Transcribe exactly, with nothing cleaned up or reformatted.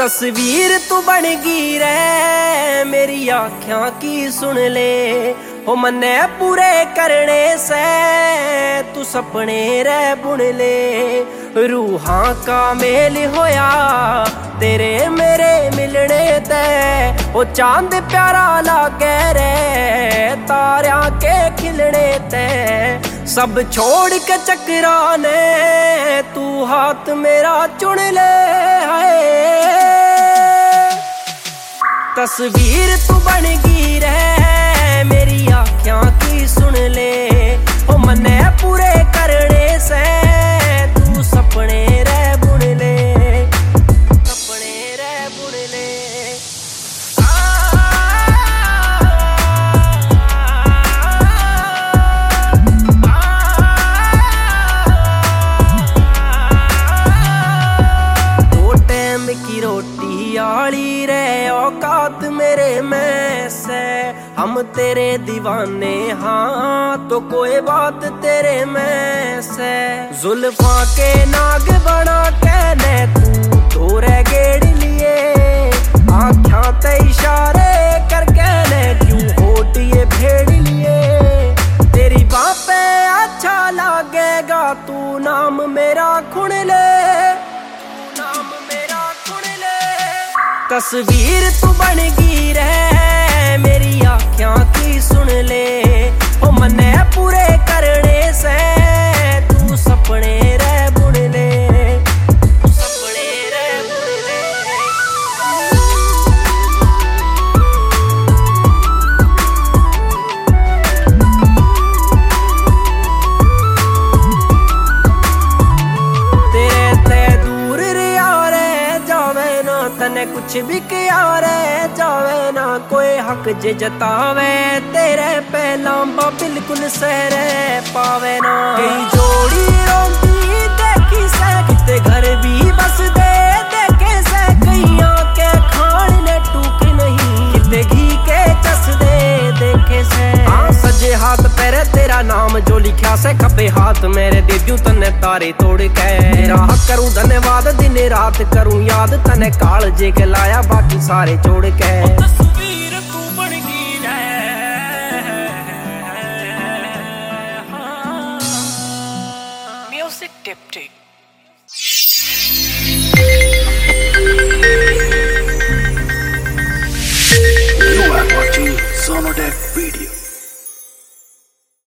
तस्वीर तू बन गई रे मेरी आँखियां की सुन ले, हो मन्ने पूरे करने से तू सपने रे बुन ले। रूहां का मेल होया तेरे मेरे मिलने ते, ओ चांद प्यारा लागे रे तारियां के खिलने ते। सब छोड़ के चकराने तू हाथ मेरा चुन ले, हाय तस्वीर तू बन गई रे मेरी आँखियां की सुन ले, ओ मन्ने पूरे करने से तू सपने रे बुन ले, सपने रे बुन ले। दो टाइम की रोटी आली रे औकात मेरे में से, हम तेरे दीवाने हाँ तो कोई बात तेरे में से। जुल्फा के नाग बना के ने तू तोरे गेड़ लिए, आँखों ते इशारे करके ने क्यों होठ ये भेड़ लिए। तेरी बातें अच्छा लगेगा तू नाम मेरा खुन ले, नाम मेरा खुन ले। तस्वीर तू बन गई रे मेरी आँखियां की सुन ले, ओ मन्ने पूरे करने से तू सपने रे बुन ले, सपने रे बुन ले। तेरे ते दूर रिया रे जावे ना तने कुछ भी किया रे जावे ना कोई हक जे जतावे, तेरे पहला बिल्कुल सहरे पावे ना। कई जोड़ी रोंदी देखी से किते घर भी बस दे देखे से, कईयां के खान ने टूक नहीं किते घी के चस दे देखे से। हाँ सजे हाथ पैरे तेरा नाम जो लिखा से, खपे हाथ मेरे दे दूं तने तारे तोड़ के। तेरा हक करूं धन्यवाद दिन रात करूं याद, तने काल जे के लाया बाकी सारे छोड़ के। तस्वीर तू बन गई रे म्यूजिक टिप्टिक। You are watching Sonodec video.